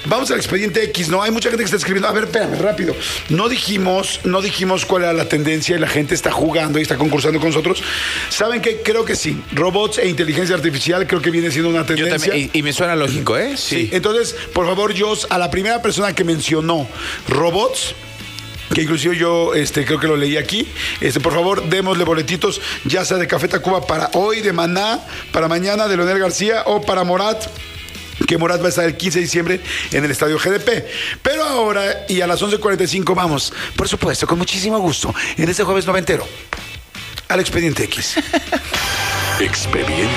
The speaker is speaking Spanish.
vamos al expediente X, ¿no? Hay mucha gente que está escribiendo. A ver, espérame, rápido. No dijimos cuál era la tendencia y la gente está jugando y está concursando con nosotros. ¿Saben qué? Creo que sí. Robots e inteligencia artificial creo que viene siendo una tendencia. Yo también, y me suena lógico, ¿eh? Sí. Entonces, por favor, Jos, a la primera persona que mencionó robots, que inclusive yo creo que lo leí aquí, por favor, démosle boletitos, ya sea de Café Tacuba para hoy, de Maná, para mañana, de Leonel García o para Morat, que Morat va a estar el 15 de diciembre en el Estadio GDP. Pero ahora, y a las 11:45 vamos, por supuesto, con muchísimo gusto, en este jueves noventero, al Expediente X. Expediente